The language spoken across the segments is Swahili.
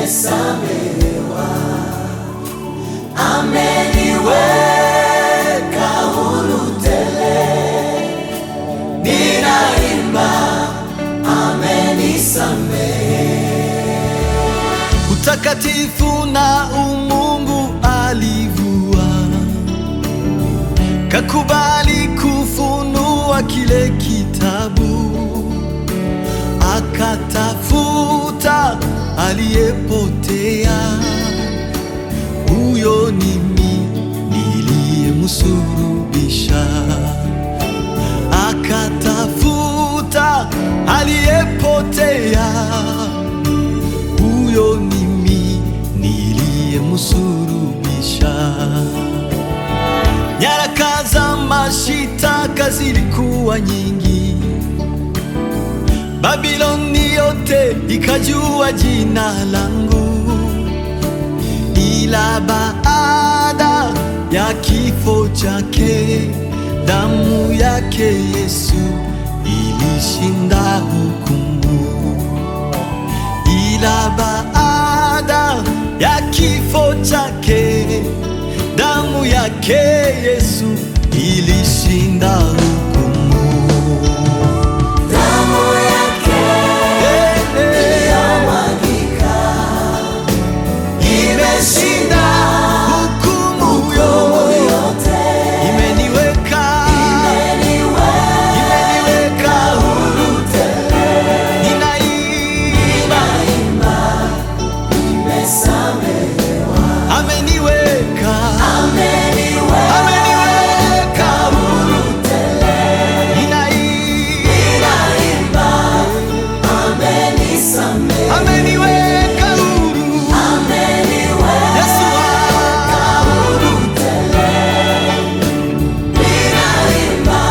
nimesamehewa, ameniweka huru tele, ninaimba amenisamehe. Utakatifu na umungu alivua, kakubali kufunua kile kitabu, akatafuta aliyepotea. Huyo ni mimi niliyemsulubisha, akatafuta aliyepotea. Huyo ni mimi niliyemsulubisha. Nyaraka za mashitaka zilikuwa nyingi, Babiloni yote ikajua jina langu, ila baada ya kifo chake, damu yake Yesu ilishinda hukumu. Ila baada ya kifo chake, damu yake Yesu ilishinda hukumu. Damu yake iliyomwagika imeshinda Hukumu yote imeniweka huru tele, ninaimba nimesamehewa, ameniweka huru tele, ninaimba amenisamehe, ameniweka huru. Yesu huru tele, ninaimba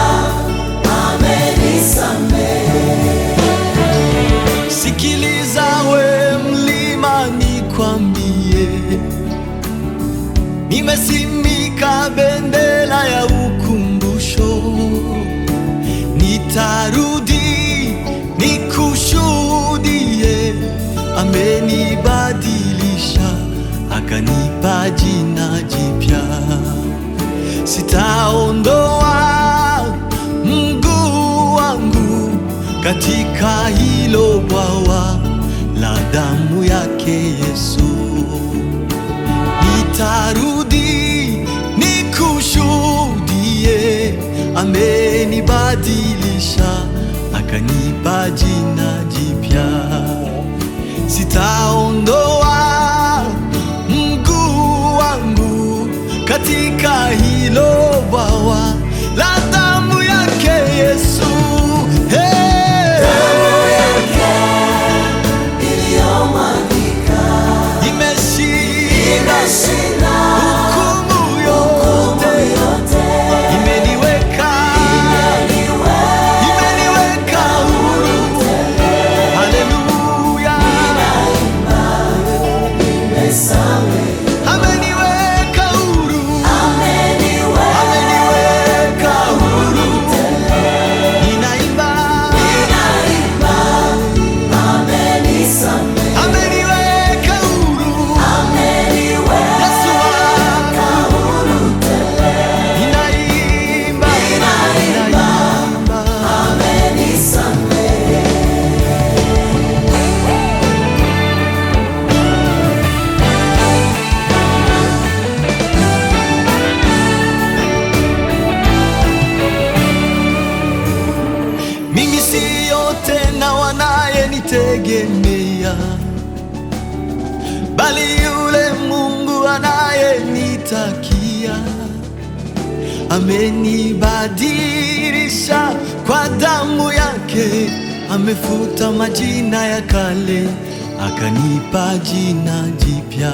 amenisamehe. sikiliza we mlima, nikwambie, nimesimika bendera ya ukumbusho. Nitarudi nikushuhudie, amenibadilisha akanipa jina jipya. Sitaondoa mguu wangu katika hilo bwawa la damu yake Yesu. Nitarudi nikushuhudie, amenibadilisha akanipa jina jipya. Sitaondoa mguu wangu katika hilo bwawa la damu yake Yesu. Damu yake iliyomwagika imeshinda hukumu yote, imeniweka huru. Haleluya, ameniweka huru, ameniweka huru. Ninaimba ameniweka huru. Yesu wangu, ninaimba mimi siyo tena wanayenitegemea, bali yule Mungu anayenitakia. Amenibadilisha kwa damu yake, amefuta majina ya kale, akanipa jina jipya.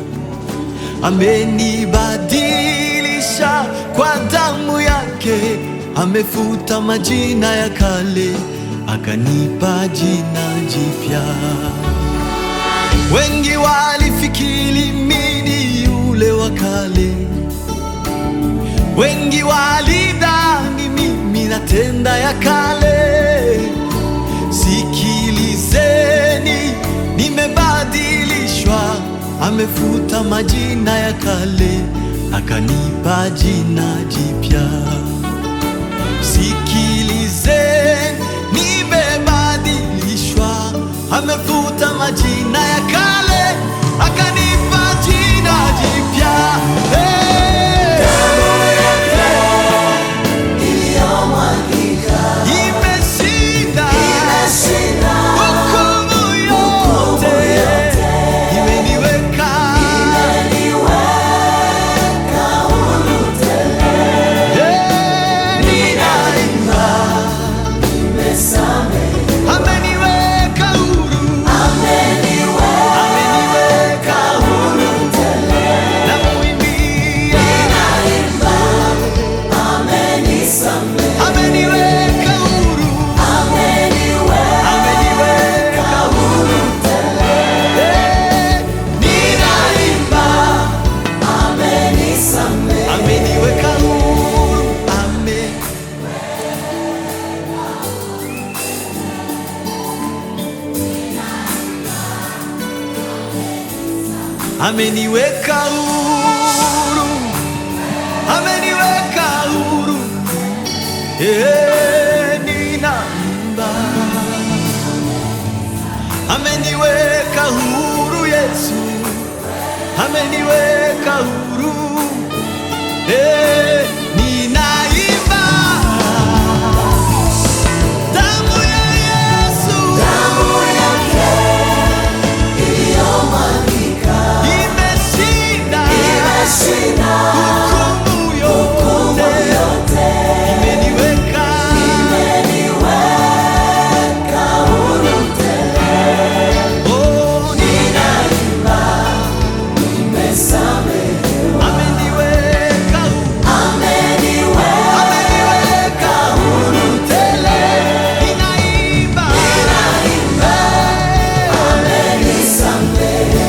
Amenibadilisha kwa damu yake, amefuta majina ya kale, akanipa jina jipya. Wengi walifikiri mimi ni yule wa kale, wengi walidhani mimi natenda ya kale. Sikilizeni, nimebadilishwa amefuta majina ya kale, akanipa jina jipya. Sikilizeni, nimebadilishwa, amefuta majina ya kale, akanipa jina jipya. Ameniweka huru, ameniweka huru, ninaimba. Ameniweka huru Yesu, ameniweka huru, ninaimba. Damu ya Yesu, damu yake iliyomwagika imeshinda hukumu yote, imeniweka huru tele. Oh, ninaimba, nimesamehewa. Ameniweka huru tele. Ninaimba, amenisamehe.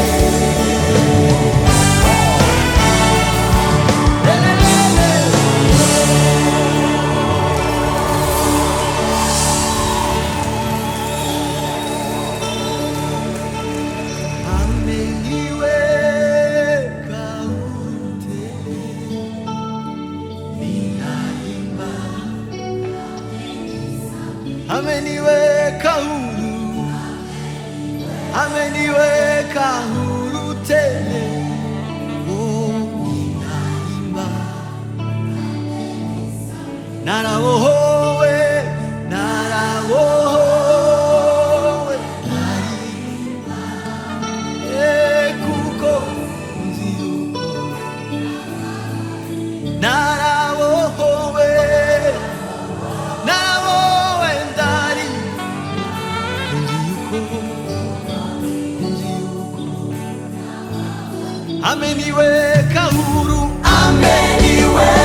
Ameniweka huru, ameniweka huru tele. Oh, ninaimba. Narawohowe, narawohowe, naimba. Kuko nziuko. Narawohowe, narawohowe ndari. Ameniweka huru, ameniweka